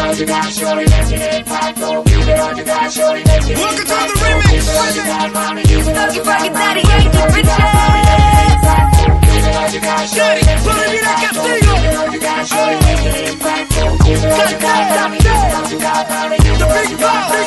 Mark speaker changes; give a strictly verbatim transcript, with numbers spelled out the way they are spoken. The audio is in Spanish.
Speaker 1: you got, shorty, make an impact. Go keep it on you got, shorty, make an impact. Welcome to the remix. What you got, mommy, you can
Speaker 2: Funky Funky Daddy Yankee bitches.
Speaker 1: You got, shorty, make an impact. Go keep it on you got, shorty, make an impact. Go keep it on you got, mommy, you got, mommy, you got,